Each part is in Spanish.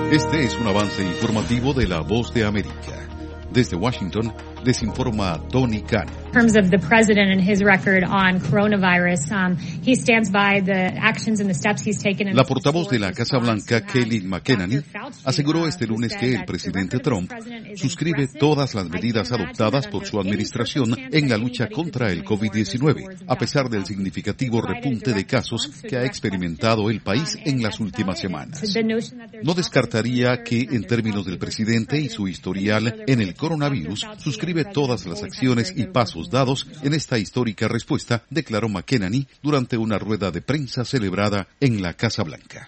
Este es un avance informativo de La Voz de América. Desde Washington, les informa Tony Cano. In terms of the president and his record on coronavirus, he stands by the actions and the steps he's taken. La portavoz de la Casa Blanca, Kelly McEnany, aseguró este lunes que el presidente Trump suscribe todas las medidas adoptadas por su administración en la lucha contra el COVID-19, a pesar del significativo repunte de casos que ha experimentado el país en las últimas semanas. No descartaría que, en términos del presidente y su historial en el coronavirus, suscribe todas las acciones y pasos dados en esta histórica respuesta, declaró McEnany durante una rueda de prensa celebrada en la Casa Blanca.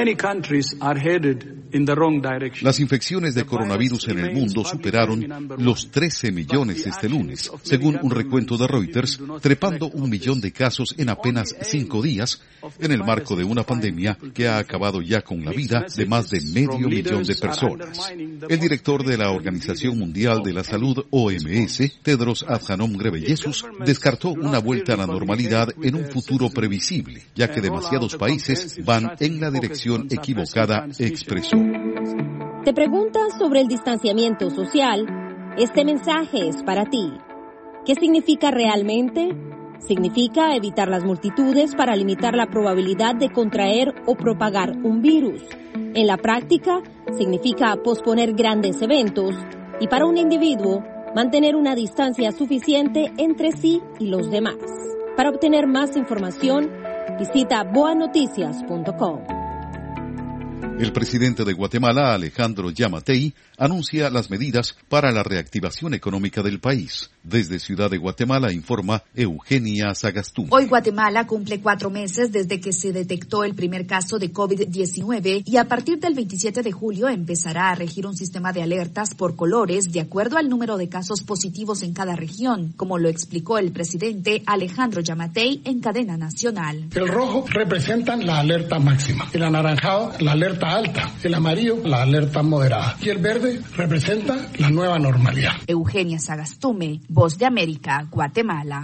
Las infecciones de coronavirus en el mundo superaron los 13 millones este lunes, según un recuento de Reuters, trepando 1 millón de casos en apenas 5 días, en el marco de una pandemia que ha acabado ya con la vida de más de 500 mil de personas. El director de la Organización Mundial de la Salud, OMS, Tedros Adhanom Ghebreyesus, descartó una vuelta a la normalidad en un futuro previsible, ya que demasiados países van en la dirección equivocada, expresó. ¿Te preguntas sobre el distanciamiento social? Este mensaje es para ti. ¿Qué significa realmente? Significa evitar las multitudes para limitar la probabilidad de contraer o propagar un virus. En la práctica, significa posponer grandes eventos y para un individuo, mantener una distancia suficiente entre sí y los demás. Para obtener más información, visita boanoticias.com. El presidente de Guatemala, Alejandro Yamatei, anuncia las medidas para la reactivación económica del país. Desde Ciudad de Guatemala informa Eugenia Sagastume. Hoy Guatemala cumple 4 meses desde que se detectó el primer caso de COVID-19 y a partir del 27 de julio empezará a regir un sistema de alertas por colores de acuerdo al número de casos positivos en cada región, como lo explicó el presidente Alejandro Yamatei en cadena nacional. El rojo representa la alerta máxima, el anaranjado la alerta alta, el amarillo la alerta moderada y el verde representa la nueva normalidad. Eugenia Sagastume, Voz de América, Guatemala.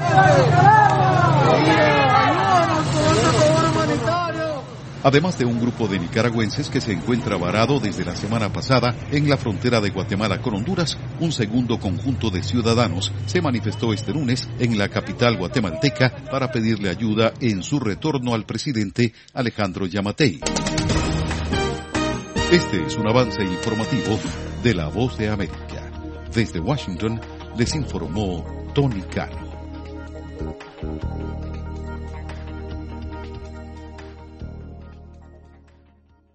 Además de un grupo de nicaragüenses que se encuentra varado desde la semana pasada en la frontera de Guatemala con Honduras, un segundo conjunto de ciudadanos se manifestó este lunes en la capital guatemalteca para pedirle ayuda en su retorno al presidente Alejandro Yamatei. Este es un avance informativo de La Voz de América. Desde Washington les informó Tony Cano.